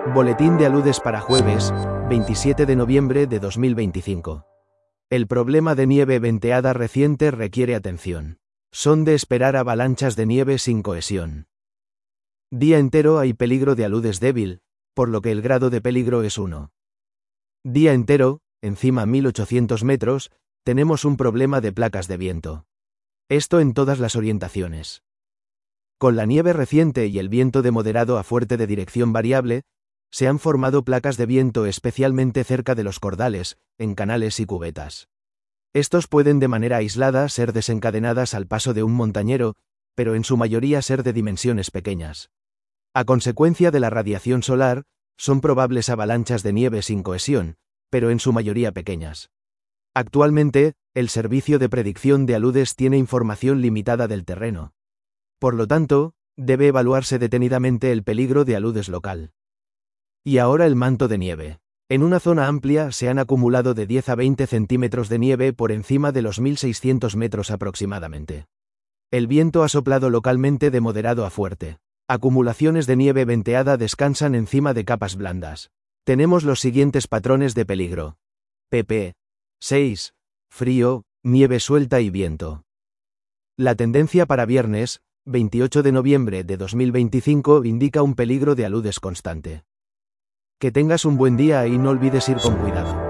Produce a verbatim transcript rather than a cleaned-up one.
Boletín de aludes para jueves, veintisiete de noviembre de dos mil veinticinco. El problema de nieve venteada reciente requiere atención. Son de esperar avalanchas de nieve sin cohesión. Día entero hay peligro de aludes débil, por lo que el grado de peligro es uno. Día entero, encima mil ochocientos metros, tenemos un problema de placas de viento. Esto en todas las orientaciones. Con la nieve reciente y el viento de moderado a fuerte de dirección variable, se han formado placas de viento especialmente cerca de los cordales, en canales y cubetas. Estos pueden de manera aislada ser desencadenadas al paso de un montañero, pero en su mayoría ser de dimensiones pequeñas. A consecuencia de la radiación solar, son probables avalanchas de nieve sin cohesión, pero en su mayoría pequeñas. Actualmente, el Servicio de Predicción de Aludes tiene información limitada del terreno. Por lo tanto, debe evaluarse detenidamente el peligro de aludes local. Y ahora el manto de nieve. En una zona amplia se han acumulado de diez a veinte centímetros de nieve por encima de los mil seiscientos metros aproximadamente. El viento ha soplado localmente de moderado a fuerte. Acumulaciones de nieve venteada descansan encima de capas blandas. Tenemos los siguientes patrones de peligro. pp. seis. Frío, nieve suelta y viento. La tendencia para viernes, veintiocho de noviembre de dos mil veinticinco, indica un peligro de aludes constante. Que tengas un buen día y no olvides ir con cuidado.